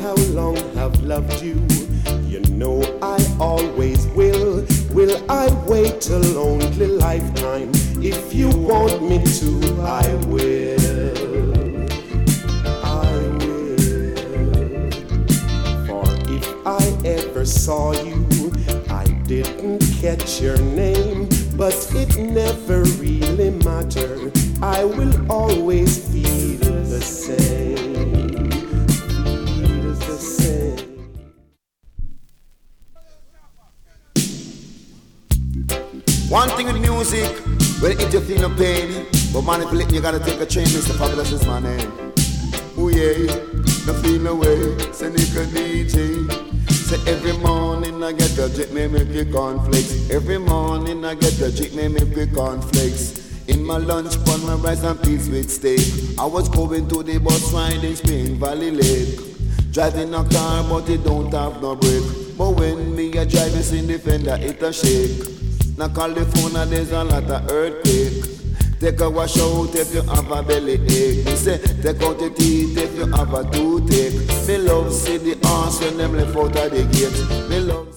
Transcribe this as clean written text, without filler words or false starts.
how long I've loved you. You know I always will. Will I wait a lonely lifetime? If you want me to, I will. I will. For if I ever saw you, I didn't catch your name, but it never really mattered. I will always feel the same. Feel the same. One thing with music, when it you feel no pain, but manipulating you gotta take a train. Mr. Fabulous is my name. Oh yeah, no feel no way. Say Nickel DJ. Say every morning I get a drink, me make it cornflakes. Every morning I get a drink, me make it cornflakes. In my lunch, pon my rice and peas with steak. I was going to the bus ride in Spring Valley Lake. Driving a car, but it don't have no brake. But when me a driving in the fender, it a shake. Now California, there's a lot of earthquake. Take a wash out if you have a belly ache. Me say, take out the teeth if you have a toothache. Me love see the horse when them left out of the gate. Me love